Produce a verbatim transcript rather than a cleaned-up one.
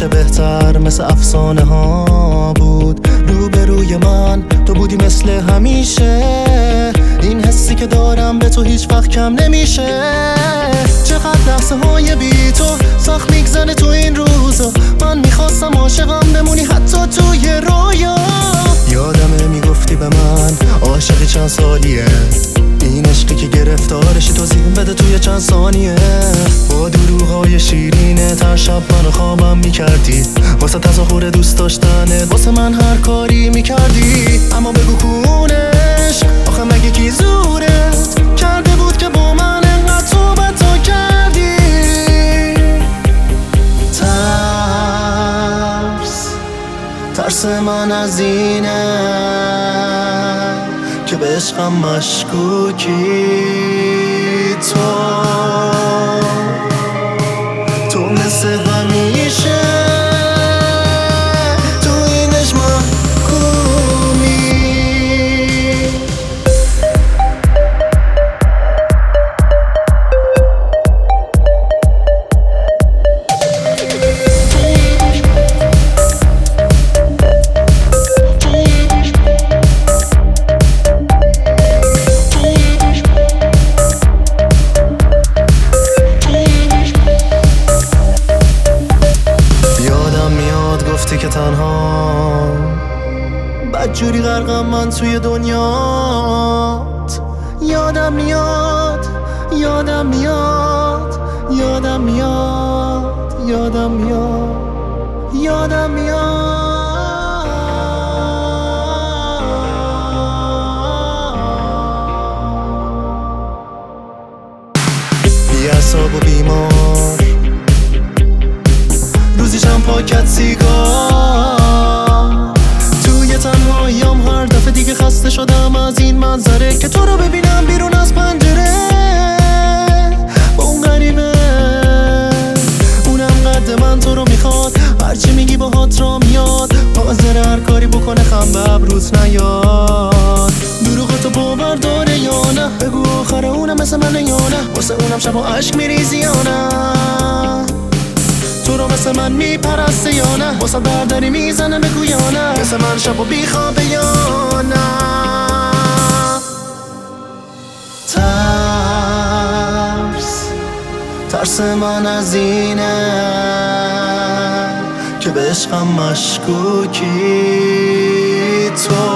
همیشه بهتر مثل افسانه ها بود. روبروی من تو بودی مثل همیشه، این حسی که دارم به تو هیچ وقت کم نمیشه. چقدر لحظه های بی تو سخت میگذره تو این روزا، من میخواستم عاشقم بمونی حتی توی رویا. یادمه میگفتی به من عاشقی چند سالیه، این عشقی که گرفتارشی توضیح بده توی چند ثانیه. با دروغای شیرینت هر شب منو خوابم میکردی، واسه تظاهر دوست داشتنت واسه من هر کاری میکردی. اما بگو کونش آخه مگه کی زورت کرده بود که با من انقدر تو بتا کردی؟ ترس ترس من از اینه که به عشقم مشکوکی. تو تو مثل همیشه تو اینش محکومی. که تنها بدجوری غرقم من توی دنیات. یادم میاد یادم میاد یادم میاد یادم میاد یادم میاد. بی‌عصاب و بیمار روزیشم پاکت سیگار، توی تنهاییام هر دفعه دیگه خسته شدم از این منظره که تو رو ببینم بیرون از پنجره. با اون غریبه اونم قد من تو رو میخواد، هرچی میگی باهات را میاد، حاضر هر کاری بکنه خم به ابروت نیاد. دروغتو باور داره یا نه؟ بگو آخر اونم مثل منه یا نه؟ واسه اونم شب و عشق میریزی یا نه؟ تو رو مثل من میپرسته یا نه؟ واسه برداری میزنه بگو یا نه؟ مثل من شب و بیخوابه یا نه؟ ترس ترس من از اینه که به عشقم مشکوکی. تو